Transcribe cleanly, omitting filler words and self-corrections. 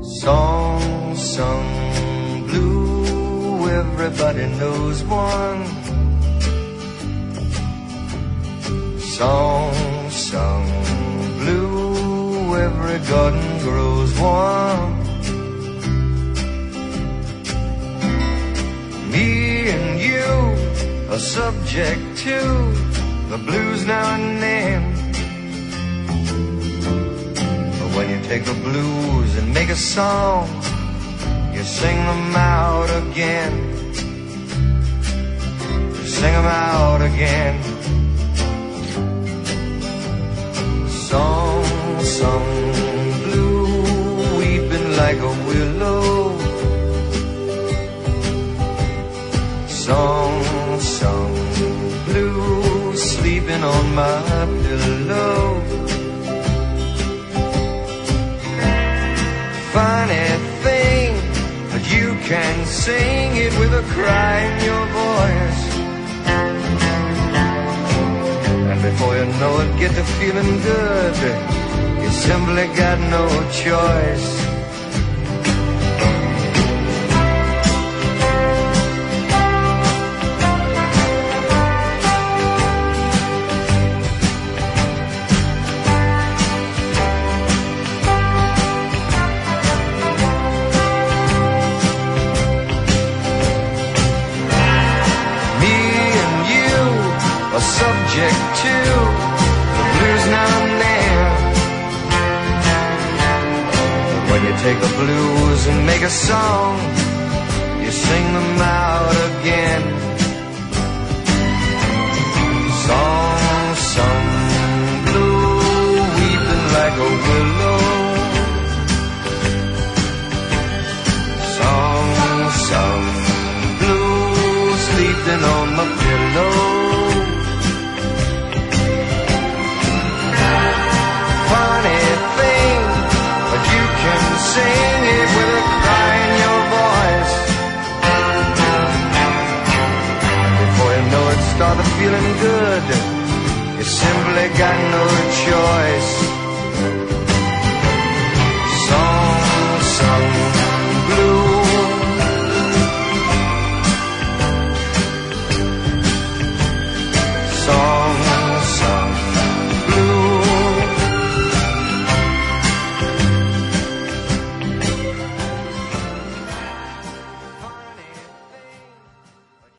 Song sung blue, everybody knows one. Song sung blue, every garden grows one. Me and you are subject to the blues now and then. But when you take the blues and make a song, you sing them out again. You sing them out again. Song sung blue, weeping like a willow. Song sung blue, sleeping on my pillow. Funny thing, but you can sing it with a cry in your voice. And before you know it, get to feeling good. You simply got no choice. Subject to the blues now and then. But when you take the blues and make a song, you sing them out again. Song sung blue, weeping like a willow. Song sung blue, sleeping on my pillow. Sing it with a cry in your voice. And before you know it, start feeling good. You simply got no choice.